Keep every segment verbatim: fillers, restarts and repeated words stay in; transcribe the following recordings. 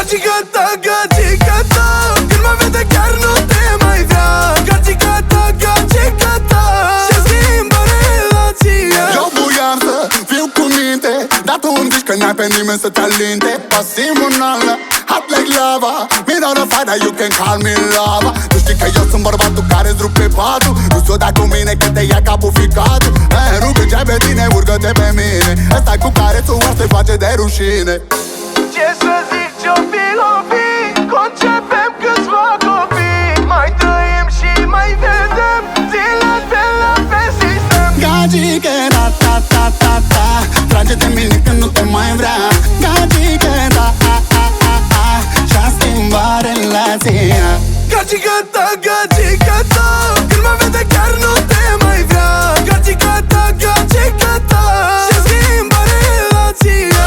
Gagica ta, gagica ta, când mă vede chiar nu te mai vrea. Gagica ta, gagica ta, și schimbă relația. Eu voiam să fiu cu minte, dar tu îmi zici că n-ai pe nimeni să te alinte. Pasimonală, hot like lava, me not a fighter, you can call me lava. Tu știi că eu sunt bărbatul care-ți rupe patul. Nu s-o dai cu mine că te ia capul ficatul. Eh, nu gângea pe tine, urcă-te pe mine. Ăsta cu care tu ar te face de rușine. Ce să zic, ce-o fi, o fi, concepem câțiva copii. Mai trăim și mai vedem zile pe la pe sistem. Gagică, ta, ta, ta, ta, ta, trage-te mine că nu te mai vrea. Gagică, ta, a, a, a, a, și-a schimbat relația. Gagica ta, gagica ta, când mă vede chiar nu te mai vrea. Gagica ta, gagica ta, și schimbă relația.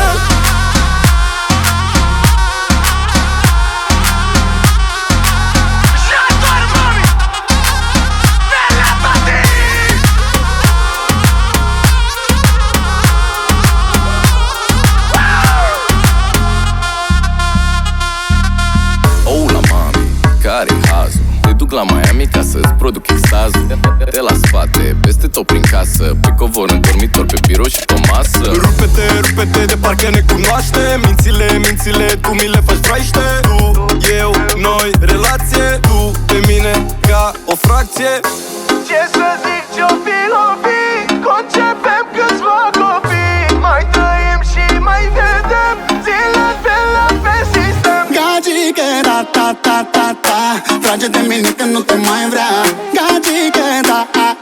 Care-i hazul? Te duc la Miami ca să-ți produc extazul. De la spate, peste tot prin casă, pe covor, în dormitor, pe birou și pe masă. Rupe-te, rupe-te, de parcă ne cunoaștem. Mințile, mințile, tu mi le faci fraiște. Tu, eu, noi, relație. Tu, pe mine, ca o fracție. Ce să zic, ce-o fi, o fi, concepem câțiva copii. Mai trăim și mai vedem zile pe la pe sistem. Gagică, ta, ta, ta, ta, ta, trage-te mine că nu te mai vrea. Gagică, ta, a,